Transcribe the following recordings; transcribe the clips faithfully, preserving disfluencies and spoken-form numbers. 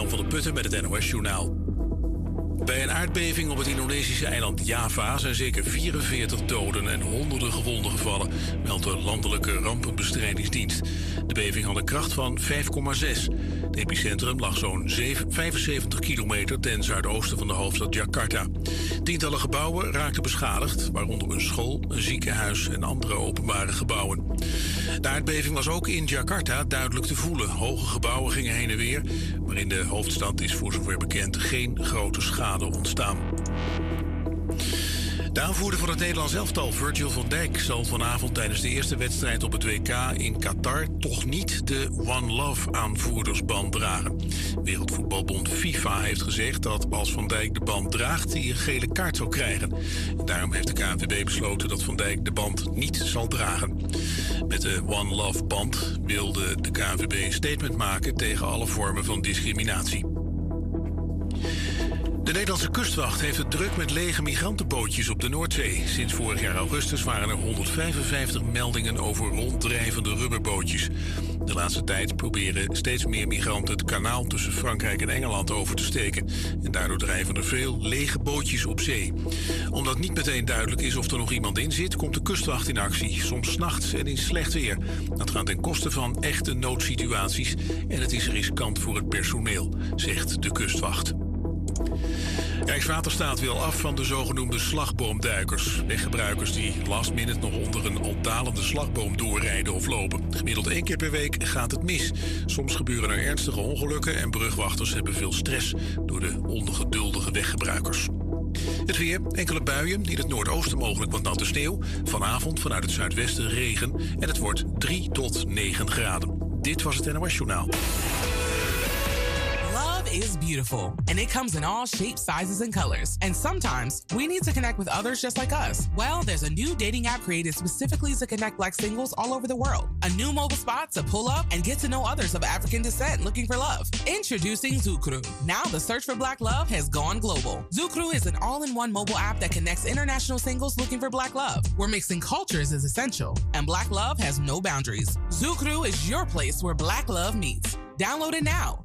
Jan van der Putten met het N O S-journaal. Bij een aardbeving op het Indonesische eiland Java zijn zeker vierenveertig doden en honderden gewonden gevallen, meldt de Landelijke Rampenbestrijdingsdienst. De beving had een kracht van vijf komma zes. Het epicentrum lag zo'n vijfenzeventig kilometer ten zuidoosten van de hoofdstad Jakarta. Tientallen gebouwen raakten beschadigd, waaronder een school, een ziekenhuis en andere openbare gebouwen. De aardbeving was ook in Jakarta duidelijk te voelen. Hoge gebouwen gingen heen en weer, maar in de hoofdstad is voor zover bekend geen grote schade ontstaan. De aanvoerder van het Nederlands elftal, Virgil van Dijk, zal vanavond tijdens de eerste wedstrijd op het W K in Qatar toch niet de One Love aanvoerdersband dragen. Wereldvoetbalbond FIFA heeft gezegd dat als Van Dijk de band draagt, hij een gele kaart zal krijgen. En daarom heeft de K N V B besloten dat Van Dijk de band niet zal dragen. Met de One Love band wilde de K N V B een statement maken tegen alle vormen van discriminatie. De Nederlandse kustwacht heeft het druk met lege migrantenbootjes op de Noordzee. Sinds vorig jaar augustus waren er honderdvijfenvijftig meldingen over ronddrijvende rubberbootjes. De laatste tijd proberen steeds meer migranten het kanaal tussen Frankrijk en Engeland over te steken. En daardoor drijven er veel lege bootjes op zee. Omdat niet meteen duidelijk is of er nog iemand in zit, komt de kustwacht in actie. Soms 's nachts en in slecht weer. Dat gaat ten koste van echte noodsituaties en het is riskant voor het personeel, zegt de kustwacht. Rijkswaterstaat wil af van de zogenoemde slagboomduikers. Weggebruikers die last minute nog onder een al dalende slagboom doorrijden of lopen. Gemiddeld één keer per week gaat het mis. Soms gebeuren er ernstige ongelukken en brugwachters hebben veel stress door de ongeduldige weggebruikers. Het weer, enkele buien, in het noordoosten mogelijk wat natte sneeuw. Vanavond vanuit het zuidwesten regen en het wordt drie tot negen graden. Dit was het N O S-journaal. Is beautiful, and it comes in all shapes, sizes, and colors. And sometimes we need to connect with others just like us. Well, there's a new dating app created specifically to connect Black singles all over the world. A new mobile spot to pull up and get to know others of African descent looking for love. Introducing Zukru. Now the search for Black love has gone global. Zukru is an all-in-one mobile app that connects international singles looking for Black love, where mixing cultures is essential, and Black love has no boundaries. Zukru is your place where Black love meets. Download it now.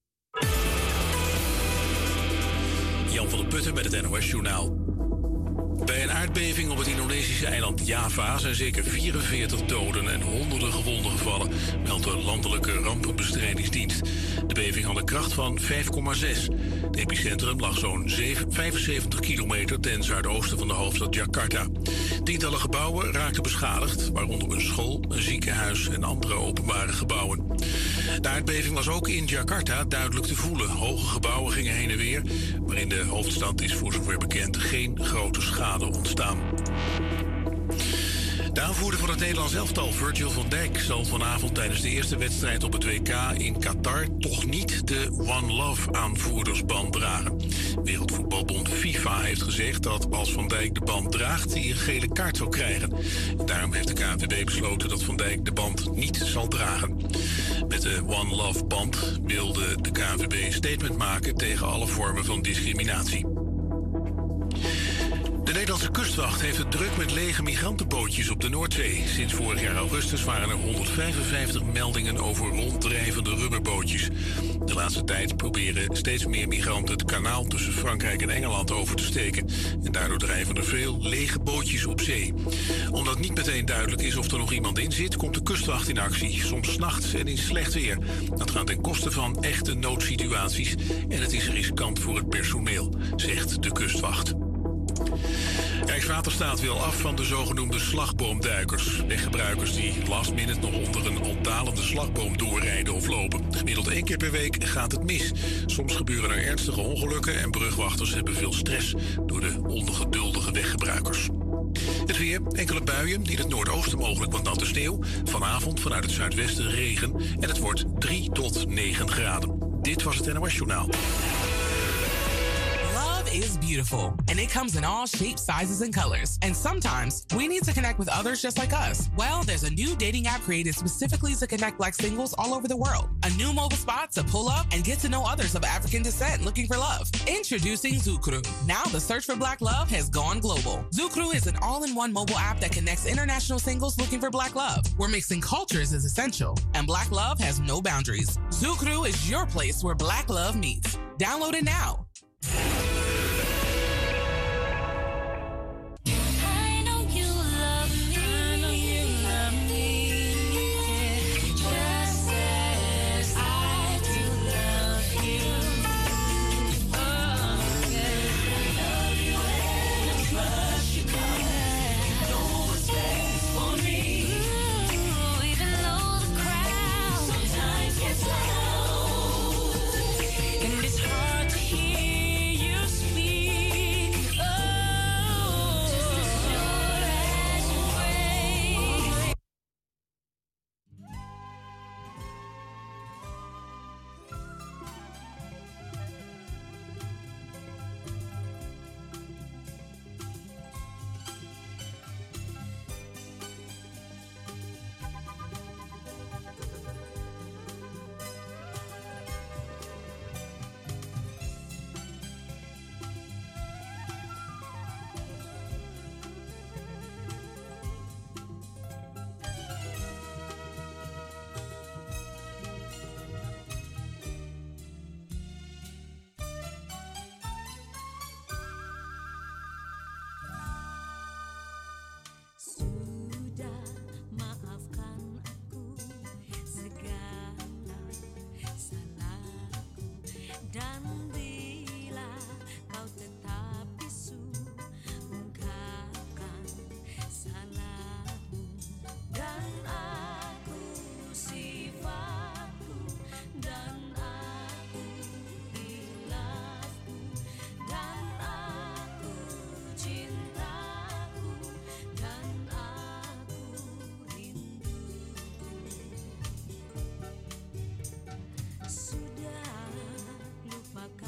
Jan van der Putten met het N O S-journaal. Bij een aardbeving op het Indonesische eiland Java zijn zeker vierenveertig doden en honderden gewonden gevallen, meldt de Landelijke Rampenbestrijdingsdienst. De beving had een kracht van vijf komma zes. Het epicentrum lag zo'n vijfenzeventig kilometer ten zuidoosten van de hoofdstad Jakarta. Tientallen gebouwen raakten beschadigd, waaronder een school, een ziekenhuis en andere openbare gebouwen. De aardbeving was ook in Jakarta duidelijk te voelen. Hoge gebouwen gingen heen en weer, maar in de hoofdstad is voor zover bekend geen grote schade ontstaan. De aanvoerder van het Nederlands elftal, Virgil van Dijk, zal vanavond tijdens de eerste wedstrijd op het W K in Qatar toch niet de One Love aanvoerdersband dragen. Wereldvoetbalbond FIFA heeft gezegd dat als Van Dijk de band draagt, hij een gele kaart zal krijgen. Daarom heeft de K N V B besloten dat Van Dijk de band niet zal dragen. Met de One Love band wilde de K N V B een statement maken tegen alle vormen van discriminatie. De Nederlandse kustwacht heeft het druk met lege migrantenbootjes op de Noordzee. Sinds vorig jaar augustus waren er honderdvijfenvijftig meldingen over ronddrijvende rubberbootjes. De laatste tijd proberen steeds meer migranten het kanaal tussen Frankrijk en Engeland over te steken. En daardoor drijven er veel lege bootjes op zee. Omdat niet meteen duidelijk is of er nog iemand in zit, komt de kustwacht in actie. Soms 's nachts en in slecht weer. Dat gaat ten koste van echte noodsituaties en het is riskant voor het personeel, zegt de kustwacht. Rijkswaterstaat wil af van de zogenoemde slagboomduikers. Weggebruikers die last minute nog onder een al dalende slagboom doorrijden of lopen. Gemiddeld één keer per week gaat het mis. Soms gebeuren er ernstige ongelukken en brugwachters hebben veel stress door de ongeduldige weggebruikers. Het weer, enkele buien, in het noordoosten mogelijk wat natte sneeuw. Vanavond vanuit het zuidwesten regen en het wordt drie tot negen graden. Dit was het N O S Journaal. Is beautiful, and it comes in all shapes, sizes, and colors. And sometimes we need to connect with others just like us. Well, there's a new dating app created specifically to connect black singles all over the world. A new mobile spot to pull up and get to know others of African descent looking for love. Introducing Zukru. Now the search for black love has gone global. Zukru is an all-in-one mobile app that connects international singles looking for black love, where mixing cultures is essential, and black love has no boundaries. Zukru is your place where black love meets. Download it now. Dan bila kau tetap bisu, ungkapkan salahmu. Dan aku sifatku, dan aku hilafku, dan aku cintaku, dan aku rinduku. Sudah lupakan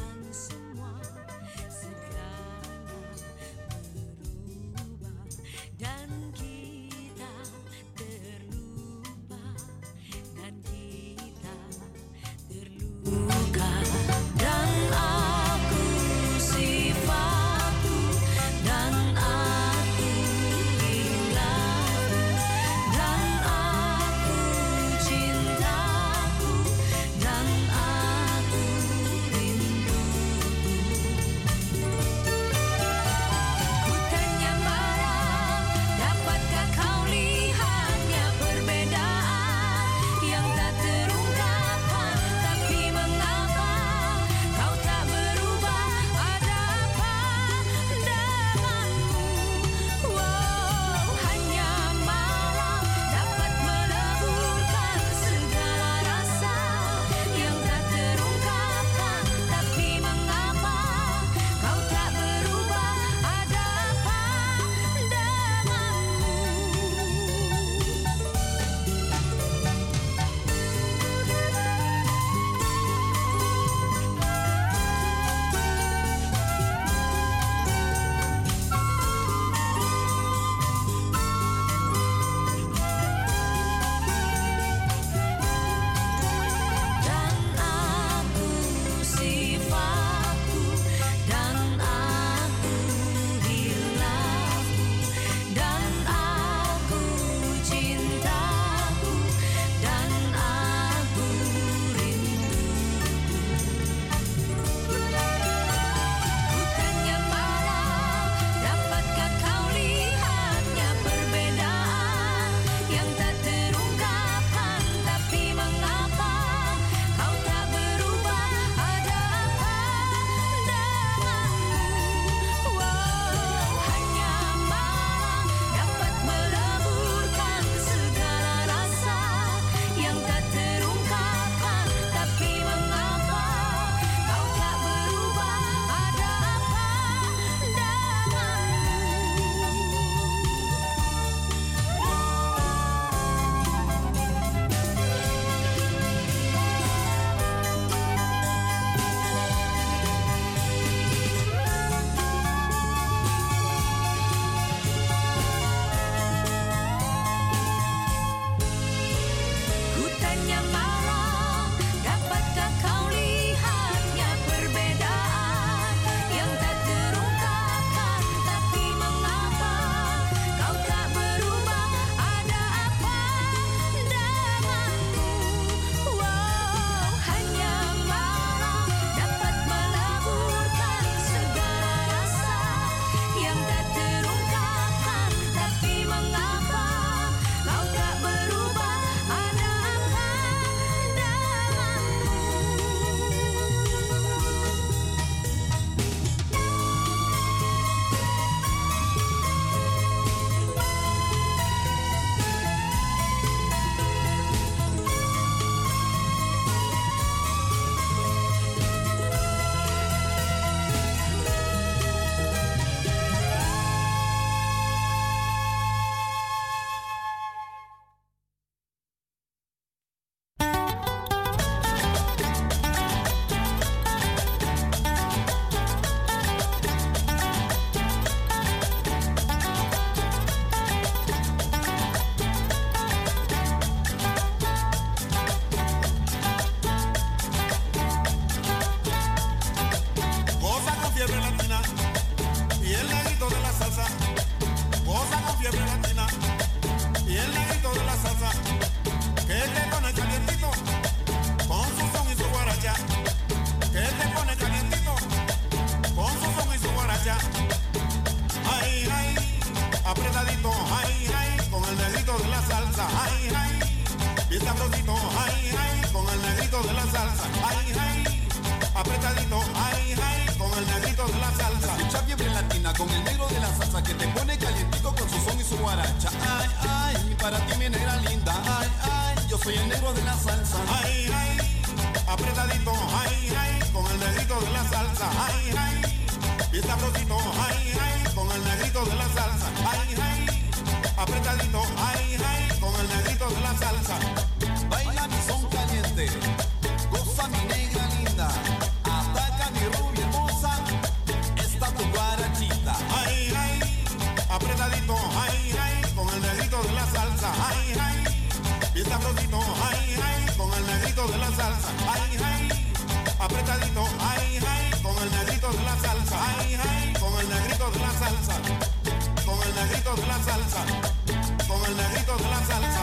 salsa, goza con fiebre latina. Y el negrito de la salsa, que te pone calientito, con su son y su guaracha. Que te pone calientito, con su son y su guaracha. Ay, ay, apretadito, ay, ay, con el negrito de la salsa. Ay, ay, bien sabrosito, ay, ay, con el negrito de la salsa. Ay, ay, apretadito, ay, ay, con el negrito de la salsa. Escucha fiebre latina con el negro de la salsa que te pone calientico con su son y su guaracha. Ay, ay, para ti mi negra linda. Ay, ay, yo soy el negro de la salsa. Ay, ay, apretadito, ay, ay, con el negrito de la salsa. Ay, ay, bien sabrosito, ay, ay, con el negrito de la salsa. Ay, ay, apretadito, ay, ay, con el negrito de la salsa. Baila mi son caliente, goza mi negra linda. Ataca mi rubia hermosa, esta tu guarachita. Ay, ay, apretadito, ay, ay, con el negrito de la salsa. Ay, ay, bien sabrosito, ay, ay, con el negrito de la salsa. Ay, ay, apretadito, ay, ay, con el negrito de la salsa. Ay, ay, con el negrito de la salsa. Con el negrito de la salsa. Con el negrito de la salsa.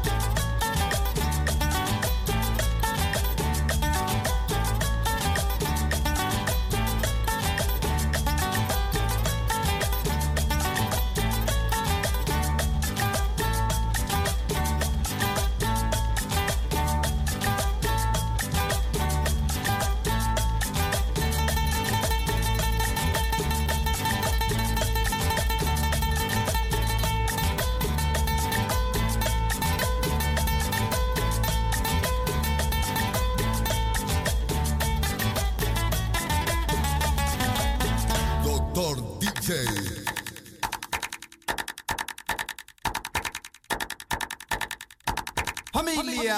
Familia.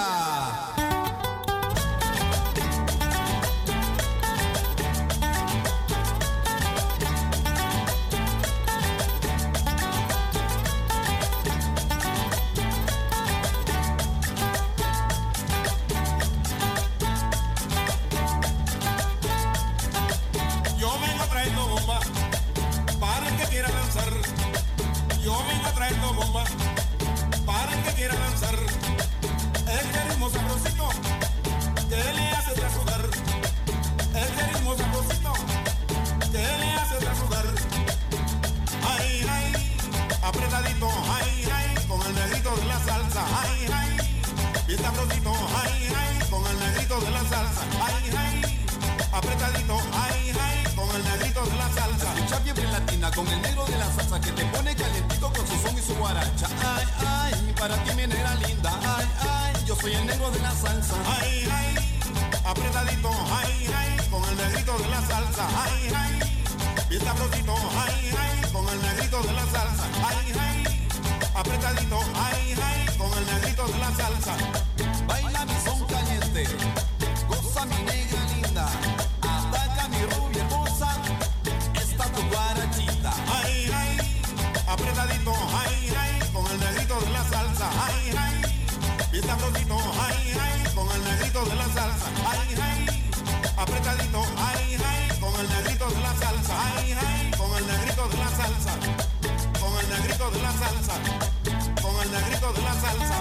Yo vengo trayendo bomba para el que quiera danzar. Yo vengo trayendo bomba para el que quiera danzar. Este ritmo sabrosito que le hace sudar. Este ritmo sabrosito que le hace sudar. Ay, ay, apretadito, ay, ay, con el negrito de la salsa. Ay, ay, bien sabrosito, ay, ay, con el negrito de la salsa. Ay, ay, apretadito, ay, ay, con el negrito de la salsa. Escucha fiebre latina con el negro de la salsa que te pone calientico con su son y su guaracha. Ay, ay, para ti mi negra linda. Ay, ay, yo soy el negro de la salsa. Ay, ay, apretadito, ay, ay, con el negrito de la salsa. Ay, ay, bien sabrosito, ay, ay, con el negrito de la salsa. Ay, ay, apretadito, ay, ay, con el negrito de la salsa. Baila mi son caliente, goza mi negra linda. Ataca mi rubia hermosa, esta tu guarachita. Ay, ay, apretadito, ay, ay, con el negrito de la salsa. Ay, ay, bien sabrosito, ay, ay, con el negrito de la salsa. Ay, ay, apretadito, ay, ay, con el negrito de la salsa. Ay, ay, con el negrito de la salsa. Con el negrito de la salsa. Con el negrito de la salsa.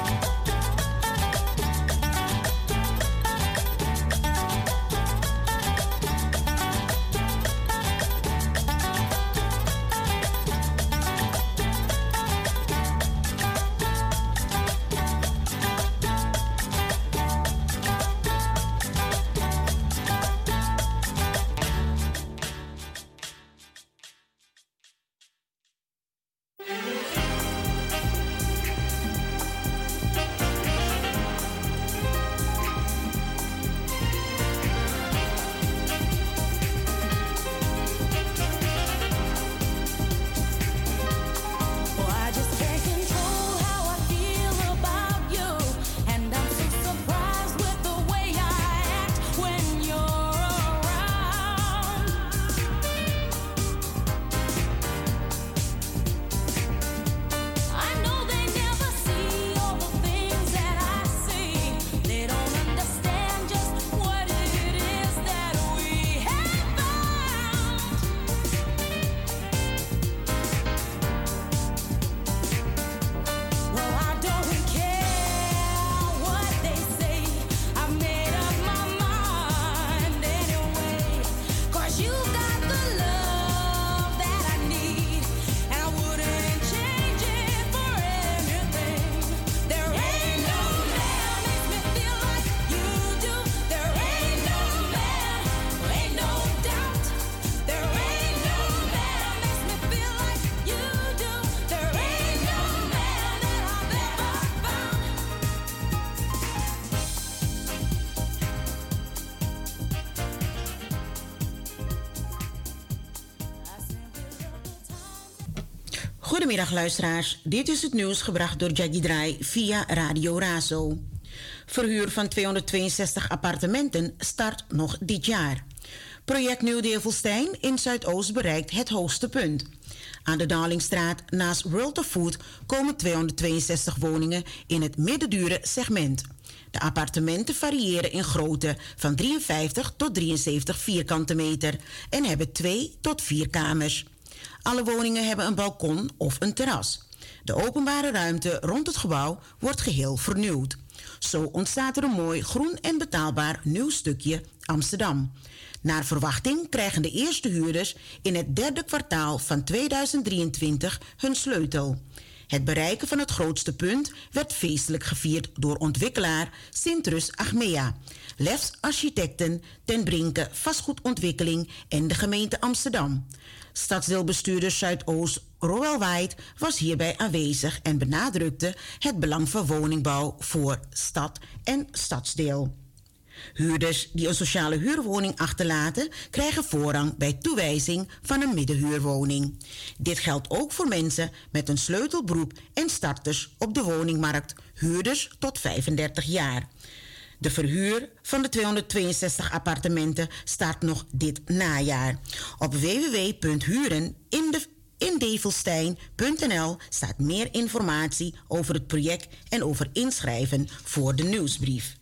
Goedemiddag luisteraars, dit is het nieuws gebracht door Jackie Draai via Radio Razo. Verhuur van tweehonderdtweeënzestig appartementen start nog dit jaar. Project Nieuw-Develstein in Zuidoost bereikt het hoogste punt. Aan de Darlingstraat naast World of Food komen tweehonderdtweeënzestig woningen in het middendure segment. De appartementen variëren in grootte van drieënvijftig tot drieënzeventig vierkante meter en hebben twee tot vier kamers. Alle woningen hebben een balkon of een terras. De openbare ruimte rond het gebouw wordt geheel vernieuwd. Zo ontstaat er een mooi groen en betaalbaar nieuw stukje Amsterdam. Naar verwachting krijgen de eerste huurders in het derde kwartaal van tweeduizend drieëntwintig hun sleutel. Het bereiken van het grootste punt werd feestelijk gevierd door ontwikkelaar Sintrus Achmea, Lefs Architecten, Ten Brinke Vastgoedontwikkeling en de gemeente Amsterdam. Stadsdeelbestuurder Zuidoost Roel White was hierbij aanwezig en benadrukte het belang van woningbouw voor stad en stadsdeel. Huurders die een sociale huurwoning achterlaten krijgen voorrang bij toewijzing van een middenhuurwoning. Dit geldt ook voor mensen met een sleutelberoep en starters op de woningmarkt, huurders tot vijfendertig jaar. De verhuur van de tweehonderdtweeënzestig appartementen start nog dit najaar. Op w w w punt huren in develstein punt n l staat meer informatie over het project en over inschrijven voor de nieuwsbrief.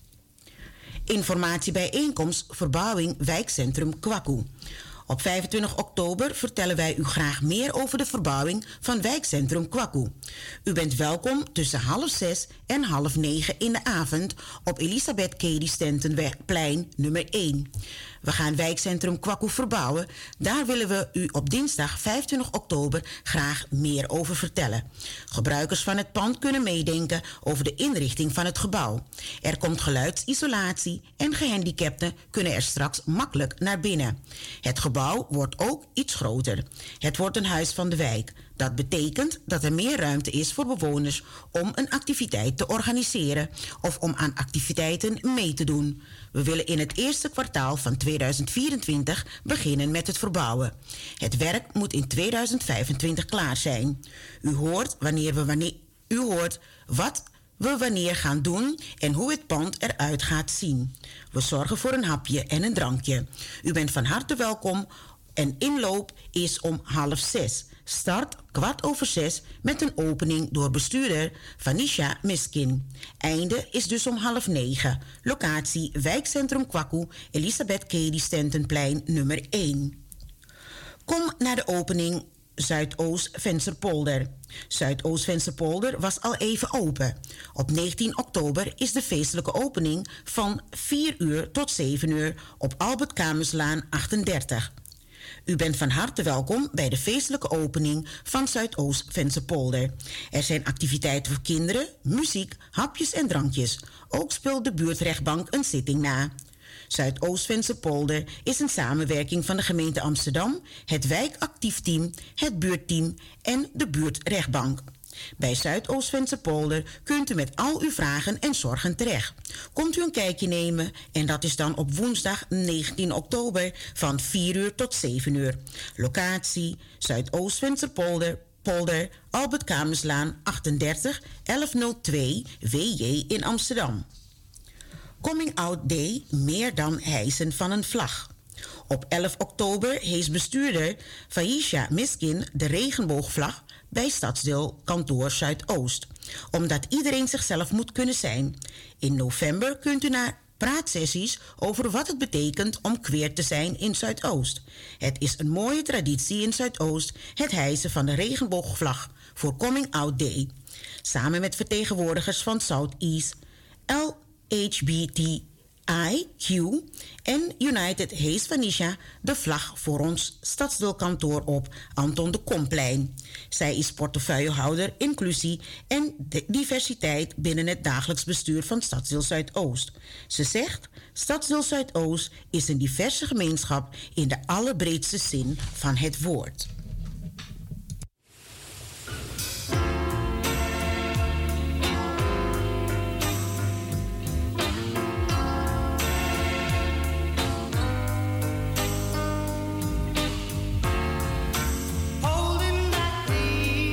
Informatiebijeenkomst Verbouwing Wijkcentrum Kwaku. Op vijfentwintig oktober vertellen wij u graag meer over de verbouwing van Wijkcentrum Kwaku. U bent welkom tussen half zes en half negen in de avond op Elisabeth Cady Stentenplein nummer één. We gaan Wijkcentrum Kwaku verbouwen. Daar willen we u op dinsdag vijfentwintig oktober graag meer over vertellen. Gebruikers van het pand kunnen meedenken over de inrichting van het gebouw. Er komt geluidsisolatie en gehandicapten kunnen er straks makkelijk naar binnen. Het gebouw wordt ook iets groter. Het wordt een huis van de wijk. Dat betekent dat er meer ruimte is voor bewoners om een activiteit te organiseren of om aan activiteiten mee te doen. We willen in het eerste kwartaal van tweeduizend vierentwintig beginnen met het verbouwen. Het werk moet in tweeduizend vijfentwintig klaar zijn. U hoort, wanneer we wanneer, u hoort wat we wanneer gaan doen en hoe het pand eruit gaat zien. We zorgen voor een hapje en een drankje. U bent van harte welkom en inloop is om half zes. Start kwart over zes met een opening door bestuurder Vanisha Miskin. Einde is dus om half negen. Locatie Wijkcentrum Kwaku, Elisabeth Cady Stentenplein nummer één. Kom naar de opening Zuidoost Vensterpolder. Zuidoost Vensterpolder was al even open. Op negentien oktober is de feestelijke opening van vier uur tot zeven uur op Albert Kamerslaan achtendertig. U bent van harte welkom bij de feestelijke opening van Zuidoost Vensterpolder. Er zijn activiteiten voor kinderen, muziek, hapjes en drankjes. Ook speelt de buurtrechtbank een zitting na. Zuidoost Vensterpolder is een samenwerking van de gemeente Amsterdam, het wijkactiefteam, het buurtteam en de buurtrechtbank. Bij Zuidoost Vensterpolder kunt u met al uw vragen en zorgen terecht. Komt u een kijkje nemen en dat is dan op woensdag negentien oktober van vier uur tot zeven uur. Locatie Zuidoost Vensterpolder, Polder, Albert Kamerslaan achtendertig elfhonderdtwee W J in Amsterdam. Coming Out Day, meer dan hijsen van een vlag. Op elf oktober hees bestuurder Vanisha Miskin de regenboogvlag bij Stadsdeel Kantoor Zuidoost. Omdat iedereen zichzelf moet kunnen zijn. In november kunt u naar praatsessies over wat het betekent om queer te zijn in Zuidoost. Het is een mooie traditie in Zuidoost, het hijsen van de regenboogvlag voor Coming Out Day. Samen met vertegenwoordigers van Southeast, L H B T I Q en United hees Vanisha de vlag voor ons stadsdeelkantoor op Anton de Komplein. Zij is portefeuillehouder inclusie en diversiteit binnen het dagelijks bestuur van Stadsdeel Zuidoost. Ze zegt, Stadsdeel Zuidoost is een diverse gemeenschap in de allerbreedste zin van het woord. Holding back the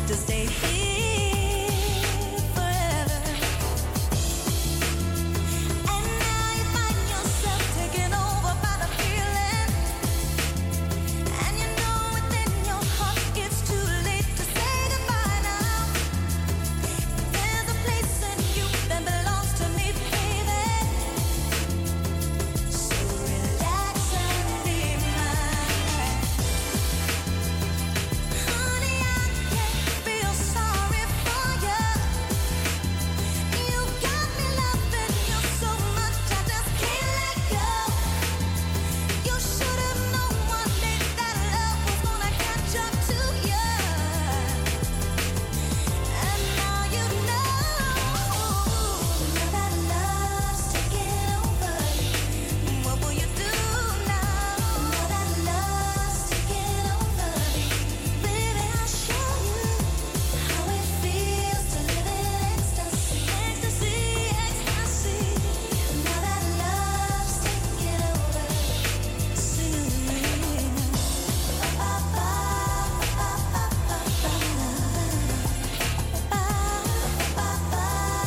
to stay here forever. And now you find yourself taken over by the feeling, and you know within your heart it's too late to say goodbye now. There's a place in you that belongs to me, baby. So relax and be mine. Honey, I can't feel sorry for you. You got me loving you so much I just can't let go. You should have known one day that love was gonna catch up to you. And now you know. Now that love's taking over you, what will you do now? Now that love's taking over you, baby, I'll show you how it feels to live in ecstasy, ecstasy, ecstasy. Now that love's taking over, sing with me. Ba ba ba ba ba ba ba ba ba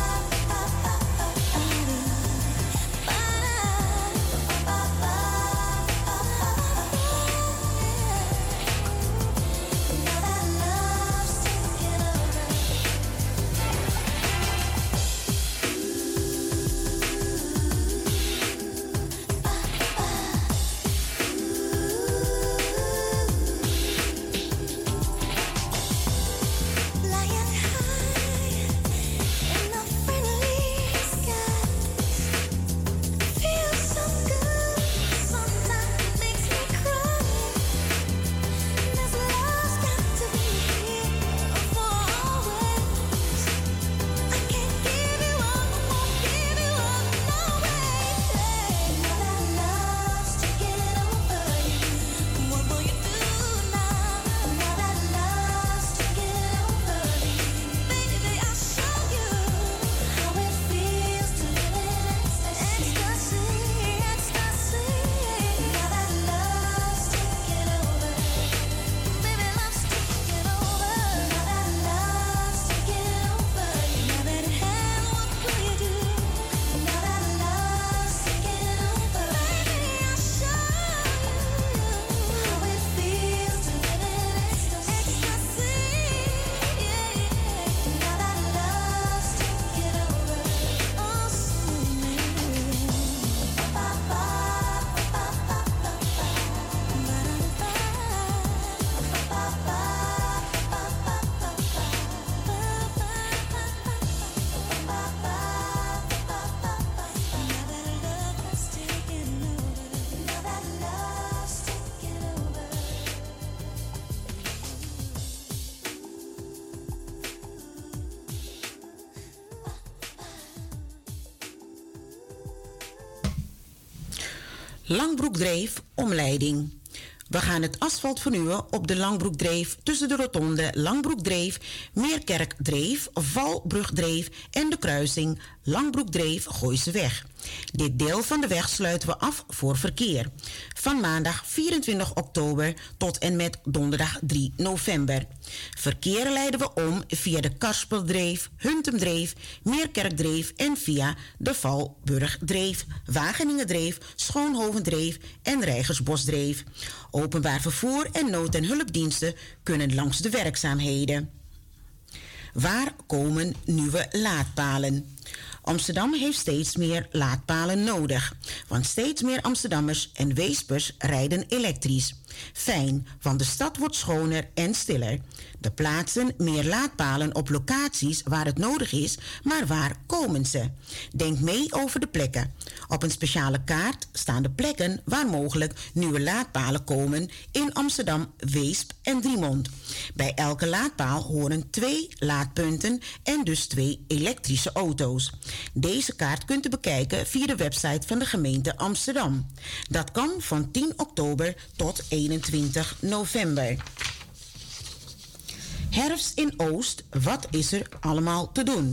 Lying high in the friendly skies, feels so good. Sometimes it makes me cry. This love's got to be here for always. I can't give you up, won't give you up, no way. Now that love's taking over you, what will you do now? Now that love's taking over you, baby, I'll show you how it feels to live in ecstasy, ecstasy. Now that love's taking over, baby, love's taking over. Now that love's taking over you, now that it has, what will you do? Now that love's taking over, baby, I'll show you how it feels to live in ecstasy, ecstasy. Now that love's taking over, oh, sweet. Ba ba ba ba ba ba ba ba Langbroekdreef, omleiding. We gaan het asfalt vernieuwen op de Langbroekdreef tussen de rotonde Langbroekdreef, Meerkerkdreef, Valbrugdreef en de kruising Langbroekdreef-Gooiseweg. Dit deel van de weg sluiten we af voor verkeer. Van maandag vierentwintig oktober tot en met donderdag drie november. Verkeer leiden we om via de Karspeldreef, Huntemdreef, Meerkerkdreef en via de Valburgdreef, Wageningendreef, Schoonhovendreef en Rijgersbosdreef. Openbaar vervoer en nood- en hulpdiensten kunnen langs de werkzaamheden. Waar komen nieuwe laadpalen? Amsterdam heeft steeds meer laadpalen nodig, want steeds meer Amsterdammers en Weespers rijden elektrisch. Fijn, want de stad wordt schoner en stiller. De plaatsen meer laadpalen op locaties waar het nodig is, maar waar komen ze? Denk mee over de plekken. Op een speciale kaart staan de plekken waar mogelijk nieuwe laadpalen komen in Amsterdam, Weesp en Driemond. Bij elke laadpaal horen twee laadpunten en dus twee elektrische auto's. Deze kaart kunt u bekijken via de website van de gemeente Amsterdam. Dat kan van tien oktober tot eenentwintig november. Herfst in Oost, wat is er allemaal te doen?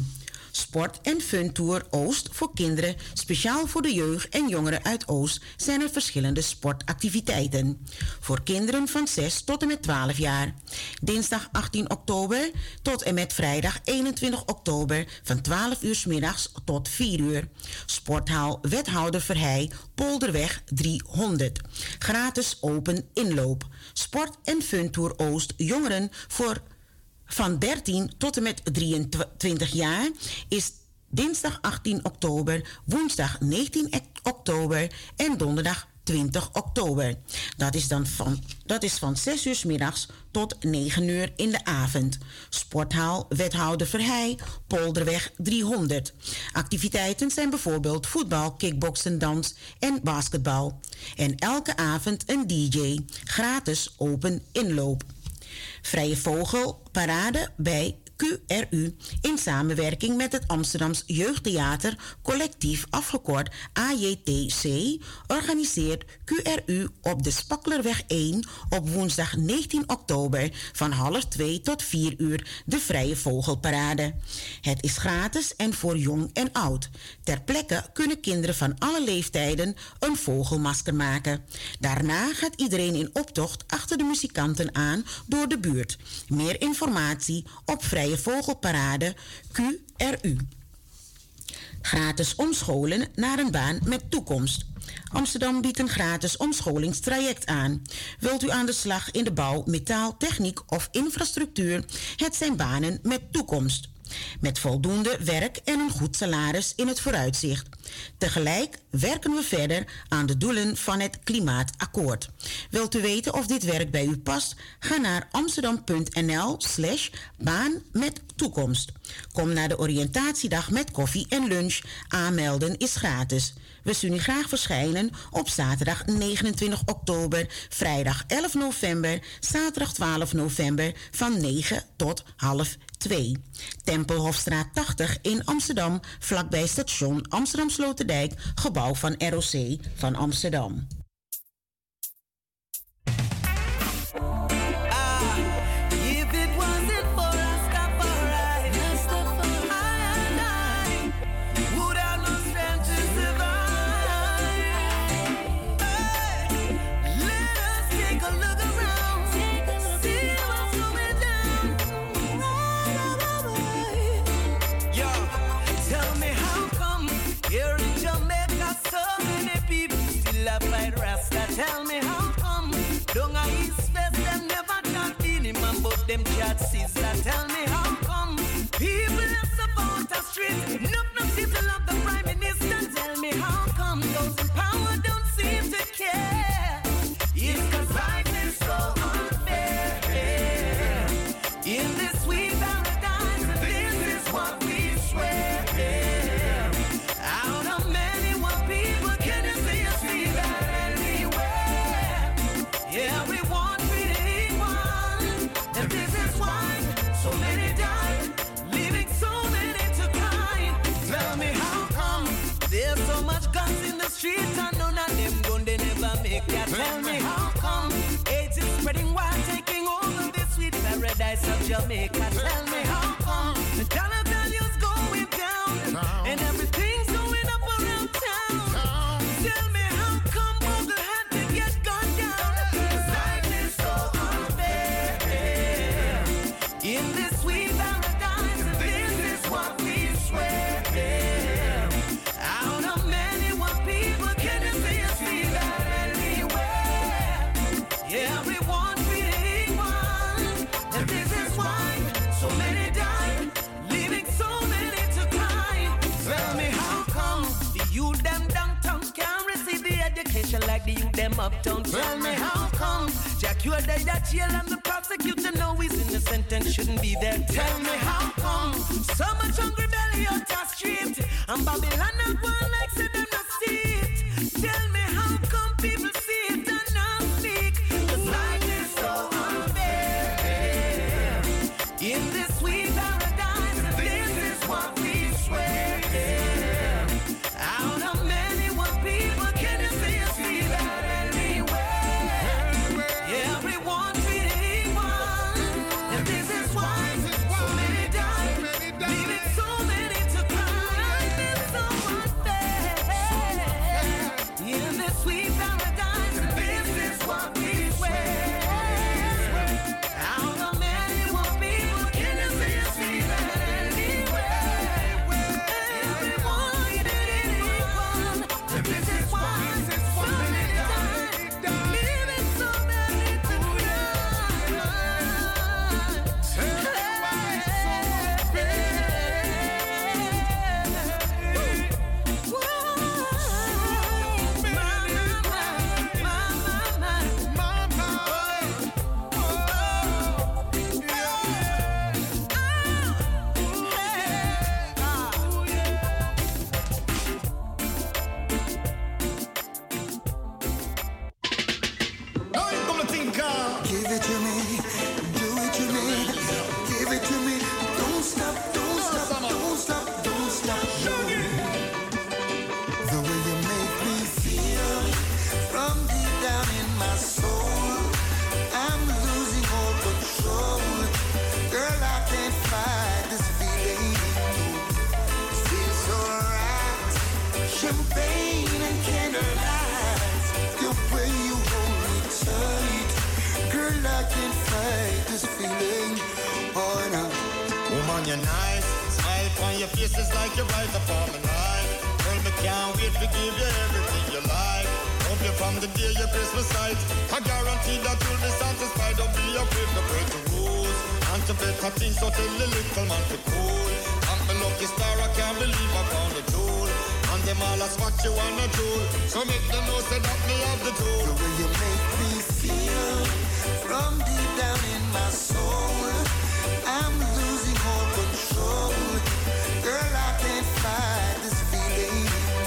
Sport- en Funtour Oost voor kinderen, speciaal voor de jeugd en jongeren uit Oost, zijn er verschillende sportactiviteiten. Voor kinderen van zes tot en met twaalf jaar. Dinsdag achttien oktober tot en met vrijdag eenentwintig oktober van twaalf uur 's middags tot vier uur. Sporthal Wethouder Verheij, Polderweg driehonderd. Gratis open inloop. Sport- en Funtour Oost jongeren voor van dertien tot en met drieëntwintig jaar is dinsdag achttien oktober, woensdag negentien oktober en donderdag twintig oktober. Dat is dan van, dat is van zes uur 's middags tot negen uur in de avond. Sporthal Wethouder Verheij, Polderweg driehonderd. Activiteiten zijn bijvoorbeeld voetbal, kickboksen, dans en basketbal. En elke avond een D J. Gratis open inloop. Vrije Vogelparade bij Q R U in samenwerking met het Amsterdams Jeugdtheater Collectief afgekort A J T C organiseert Q R U op de Spakkelerweg één op woensdag negentien oktober van half twee tot vier uur de Vrije Vogelparade. Het is gratis en voor jong en oud. Ter plekke kunnen kinderen van alle leeftijden een vogelmasker maken. Daarna gaat iedereen in optocht achter de muzikanten aan door de buurt. Meer informatie op Vrije Vogelparade Q R U. Gratis omscholen naar een baan met toekomst. Amsterdam biedt een gratis omscholingstraject aan. Wilt u aan de slag in de bouw, metaal, techniek of infrastructuur? Het zijn banen met toekomst. Met voldoende werk en een goed salaris in het vooruitzicht. Tegelijk werken we verder aan de doelen van het Klimaatakkoord. Wilt u weten of dit werk bij u past? Ga naar amsterdam.nl slash baan met toekomst. Kom naar de oriëntatiedag met koffie en lunch. Aanmelden is gratis. We zien u graag verschijnen op zaterdag negenentwintig oktober, vrijdag elf november, zaterdag twaalf november van negen tot half twee. Tempelhofstraat tachtig in Amsterdam, vlakbij station Amsterdam Sloterdijk, gebouw van R O C van Amsterdam. Tell me how come Don't I East West them never talk any man but them chat sister. Tell me how come people are support the street. No, no people love the prime minister. Tell me how come those in power don't seem to care. It's cause life is so unfair. In this sweet paradise, this is what we swear. Out of many one people, can you see us see that? Yeah, we want to be equal, and this is why so many died, leaving so many to cry. Tell me how come there's so much guns in the streets and none of them gun they never make that. Tell me how come AIDS is spreading wild, taking over this sweet paradise of Jamaica. Tell me how come the dollar value's going down and everything's going up around town. Tell me how come Google had to get gone down. In this sweet paradise, this is what we swear. Out of many one people, can you see us see that anywhere? Yeah, we want to be equal, and this is why so many died, leaving so many to cry. Tell me how come the youth them downtown can't receive the education like the youth them uptown. Tell me how come Jack you are dead at jail and the prosecutor know he's innocent and shouldn't be there. Tell me how come so much hungry belly out the street and Babylon not one like say them not see it. Tell me how come people see it and not speak. 'Cause life is so unfair. In this sweet paradise, this is what we swear. Out of many one people, can you see us see that anywhere? Yeah, we want to be equal, and this is why so many died, leaving so many to your face is like you're right upon my life. Girl, me can't wait to give you everything you like. Love you from the day you kiss my sight. I guarantee that you'll be satisfied. Don't be afraid to break the rules. And to better things, so tell the little man to cool. I'm the lucky star, I can't believe I found a jewel. And them all ask what you wanna do. So make them know say that me have the tool. The way you make me feel from deep down in my soul, I'm losing all control. Girl, I can't fight this feeling.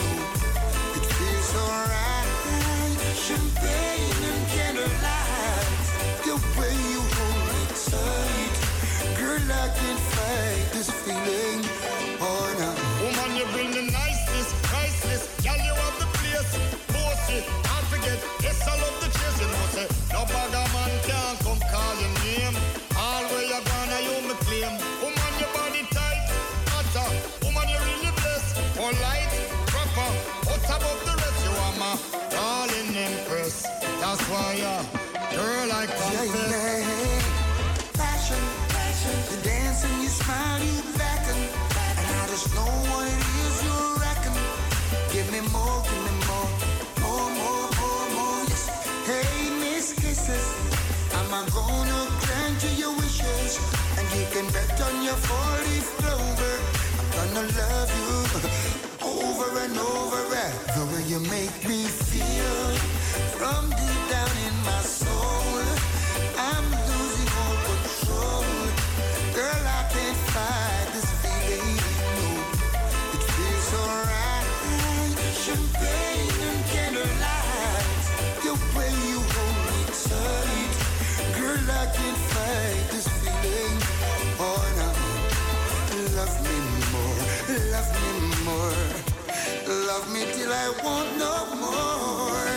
It feels alright. Champagne and candlelight. The way you hold me tight. Girl, I can't fight this feeling. Oh no. Woman, you bring the niceness, priceless. Girl, you have the place. Bossy, I forget. Yes, I love the chase. You know, say, no bugger man can't come call your name. All where you're gonna, you me claim. Woman, your body tight, hotter. Woman, you really blessed. Polite, proper, out above the rest. You are my darling empress. That's why, uh, girl, I confess. Yeah, yeah. Passion, passion. You dance and you smile, you beckon. And I just know what it is you reckon. Give me more, give me more. More, more, more, more. Yes. Hey, Miss Kisses. I'm a gonna grant you your wishes. And you can bet on your four-leaf clover. I'm gonna love you over and over. The way you make me feel from deep down in my soul, I'm losing all control. Girl, I can't fight this feeling. No, it feels alright. Champagne and candlelight. The way you hold me tight. Girl, I can't fight this feeling. Oh no, love me more, love me more. Love me till I want no more.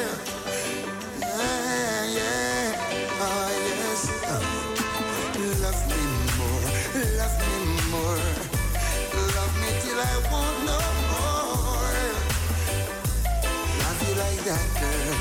Yeah, yeah, oh yes. Uh, love me more, love me more. Love me till I want no more. Love you like that, girl.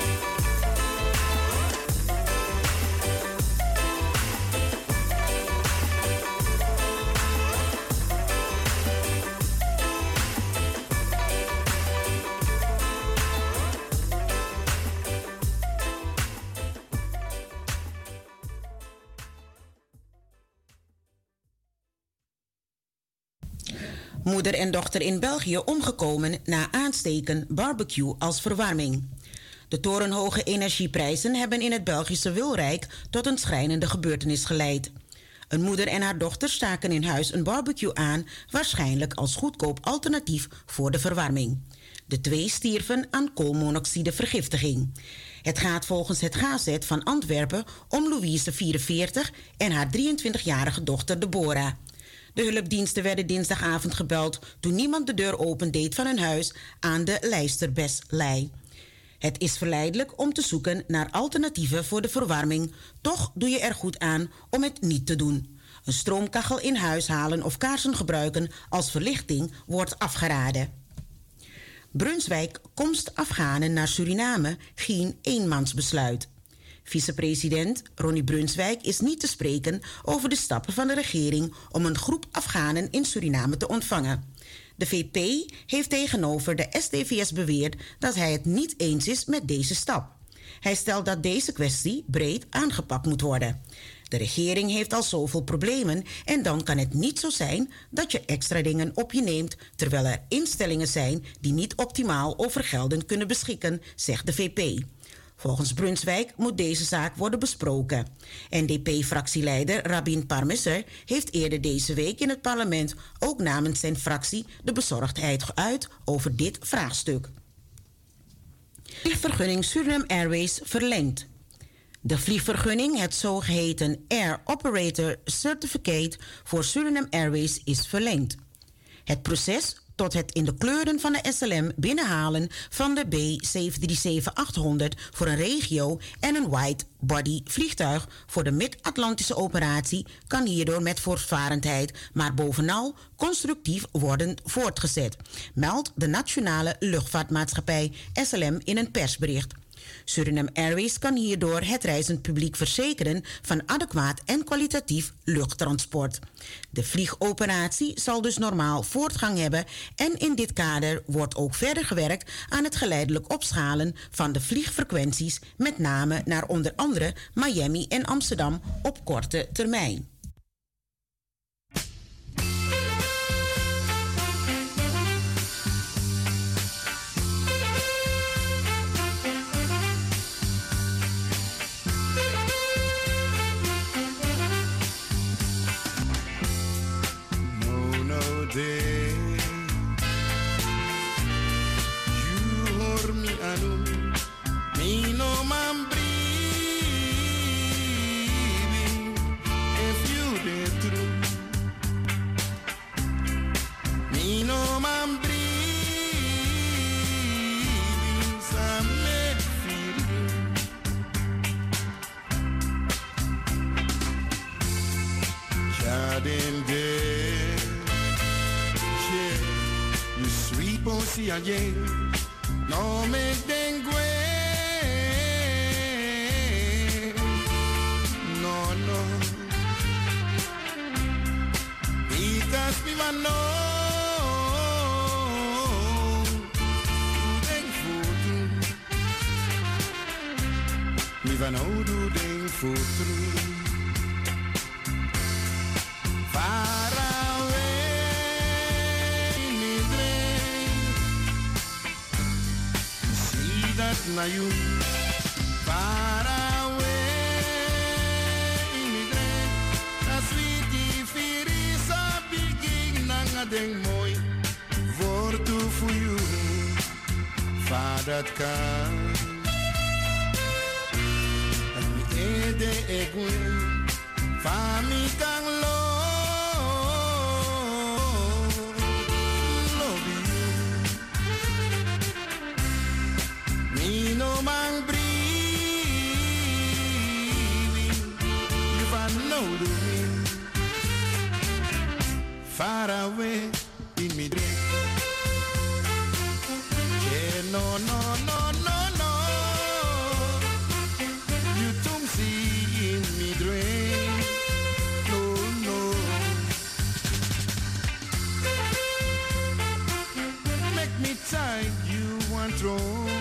Moeder en dochter in België omgekomen na aansteken barbecue als verwarming. De torenhoge energieprijzen hebben in het Belgische Wilrijk tot een schrijnende gebeurtenis geleid. Een moeder en haar dochter staken in huis een barbecue aan, waarschijnlijk als goedkoop alternatief voor de verwarming. De twee stierven aan koolmonoxidevergiftiging. Het gaat volgens het Gazet van Antwerpen om Louise vierenveertig en haar drieëntwintigjarige dochter Deborah. De hulpdiensten werden dinsdagavond gebeld toen niemand de deur opendeed van hun huis aan de Lijsterbeslei. Het is verleidelijk om te zoeken naar alternatieven voor de verwarming, toch doe je er goed aan om het niet te doen. Een stroomkachel in huis halen of kaarsen gebruiken als verlichting wordt afgeraden. Brunswijk komst Afghanen naar Suriname geen eenmansbesluit. Vicepresident Ronnie Brunswijk is niet te spreken over de stappen van de regering om een groep Afghanen in Suriname te ontvangen. De V P heeft tegenover de S D V S beweerd dat hij het niet eens is met deze stap. Hij stelt dat deze kwestie breed aangepakt moet worden. De regering heeft al zoveel problemen en dan kan het niet zo zijn dat je extra dingen op je neemt terwijl er instellingen zijn die niet optimaal over gelden kunnen beschikken, zegt de V P. Volgens Brunswijk moet deze zaak worden besproken. N D P-fractieleider Rabin Parmeser heeft eerder deze week in het parlement ook namens zijn fractie de bezorgdheid geuit over dit vraagstuk. Vliegvergunning Suriname Airways verlengd. De vliegvergunning, het zogeheten Air Operator Certificate voor Suriname Airways, is verlengd. Het proces tot het in de kleuren van de S L M binnenhalen van de B zeven drie zeven achthonderd voor een regio en een wide-body vliegtuig voor de Mid-Atlantische operatie kan hierdoor met voortvarendheid, maar bovenal constructief worden voortgezet, meldt de Nationale Luchtvaartmaatschappij S L M in een persbericht. Suriname Airways kan hierdoor het reizend publiek verzekeren van adequaat en kwalitatief luchttransport. De vliegoperatie zal dus normaal voortgang hebben en in dit kader wordt ook verder gewerkt aan het geleidelijk opschalen van de vliegfrequenties, met name naar onder andere Miami en Amsterdam op korte termijn. Day. You hear me anu, me no man breathing. If you did true, me no man breathing. Some make feeling. Jardin day. See again, no make them go. No, no, because we want know. Them food, we want know do them food through. Far na you far away in the dream that sweetie firis a begin nanga ding mooi voor to for you far that kan and me ede egwin fami kan lo no man breathing, if I know the wind, far away in me dream. Yeah, no, no, no, no, no. You don't see in me dream. No, no. Make me take you one throw.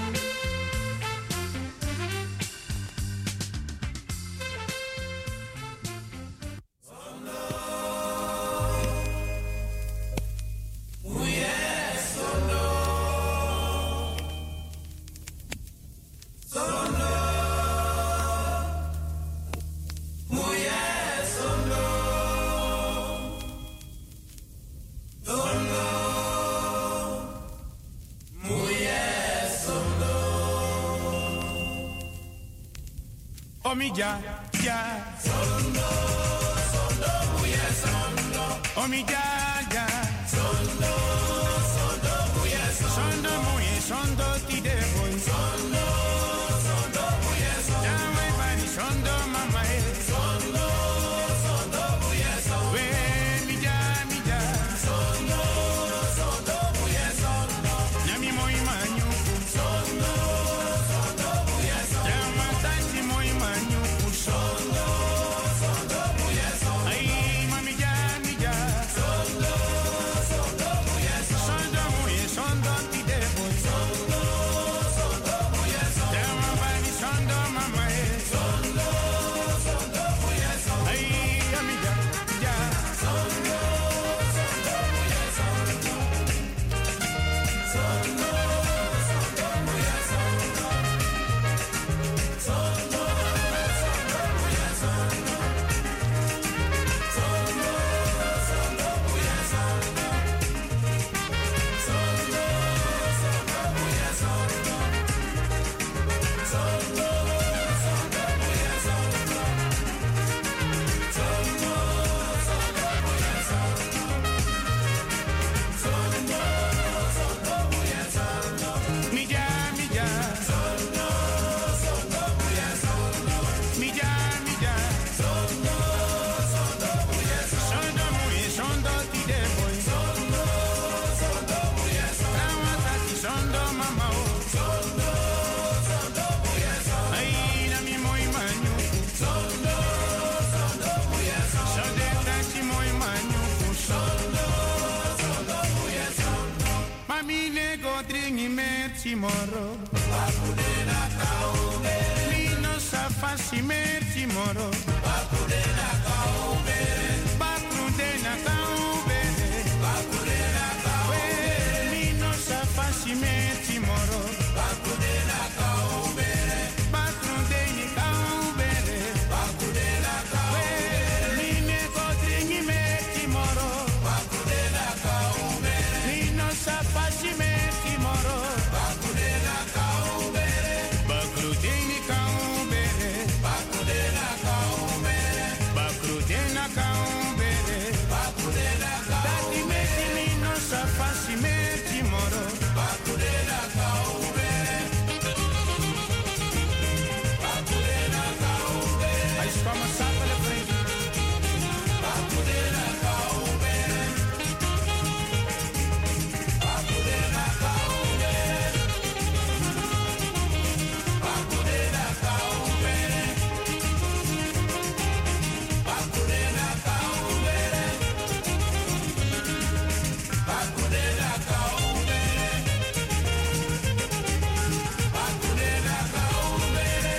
Omija, ja. Sondo, sondo, muye sondo. Omija, ja. Sondo, sondo, muye sondo. Sondo, muye sondo, tide boy. Sondo, sondo, muye sondo. Ja, we bani sondo, mama e. Sondo, sondo, muye sondo. We, mija, mija. Sondo, sondo, muye sondo. Nyami moi manyu. Sondo, sondo, muye sondo. Ja, matanti moi manyu. Sondo, sondo, muye sondo. Ay, mami ja, mi ja. Sondo, sondo, muye sondo. Sondo, muye sondo, tide boy. Sondo. timoro. Lino safasi mer timoro. Bakudena kaubere. Bakudena kaubere. Bakudena kaubere. Lino safasi mer timoro. Bakudena kaubere. Bakudena kaubere. Bakudena kaubere. Mine kodringi mer timoro. Bakudena kaubere. Lino safasi mer timoro. Bakudena kaubere. Bakudena kaubere. Bakudena kaubere. Bakudena kaubere. Bakudena kaubere. Dati meti lino safasi mer timoro. Bakudena kaubere. Bakudena kaubere. Aí espalma saca na frente. Bakudena kaubere. Bakudena kaubere. Bakudena kaubere. Bakudena kaubere. Bakudena kaubere. Bakudena kaubere.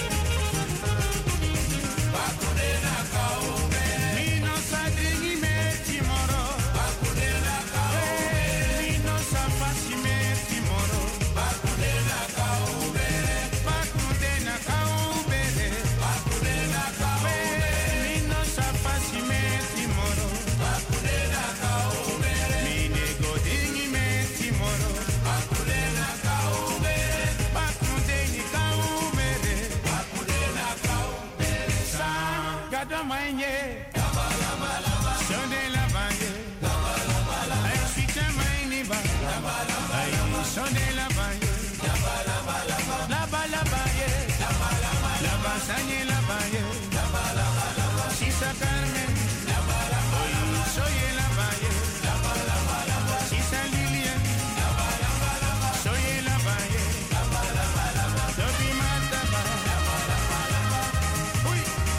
Bakudena kaubere. Mino sadringi mer timoro. Bakudena kaubere. Mino safasi mer timoro. Bakudena kaubere. Bakudena kaubere. Bakudena kaubere. Mino safasi mer timoro. Bakudena kaubere. Mine godingi mer timoro. Bakudena kaubere. Bakudena kaubere. Bakudena kaubere. Sa gada manye. Sonde la baye. Ay sita maini ba. Ay sonde la baye. La ba la baye. La ba sanye la baye. Sisa Carmen. Oy soy la baye. Sisa Lilian. Soy la baye. Tobi mata ba. Uy.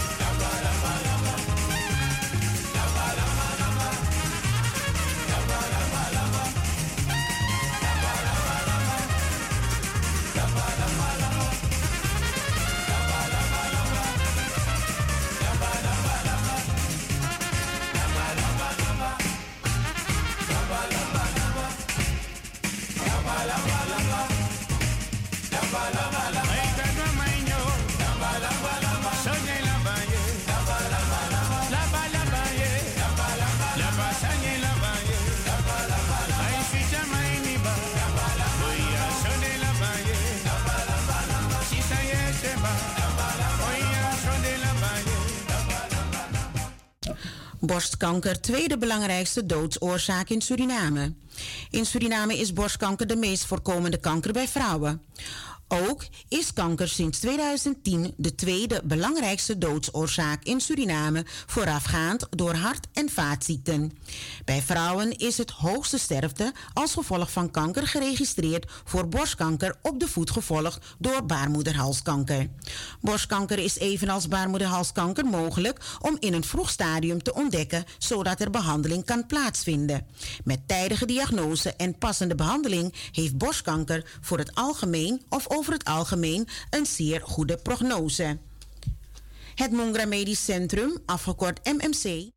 Ay cada maño. Soy la baye. La ba la baye. La ba sanye la baye. Ay sita maini ba. Oy ya sonde la baye. Sisa yete ba. Oy ya sonde la baye. Borstkanker, tweede belangrijkste doodsoorzaak in Suriname. In Suriname is borstkanker de meest voorkomende kanker bij vrouwen. Ook is kanker sinds tweeduizend tien de tweede belangrijkste doodsoorzaak in Suriname, voorafgaand door hart- en vaatziekten. Bij vrouwen is het hoogste sterfte als gevolg van kanker geregistreerd voor borstkanker op de voet, gevolgd door baarmoederhalskanker. Borstkanker is evenals baarmoederhalskanker mogelijk om in een vroeg stadium te ontdekken, zodat er behandeling kan plaatsvinden. Met tijdige diagnose en passende behandeling heeft borstkanker voor het algemeen of over het algemeen een zeer goede prognose. Het Mongra Medisch Centrum, afgekort M M C...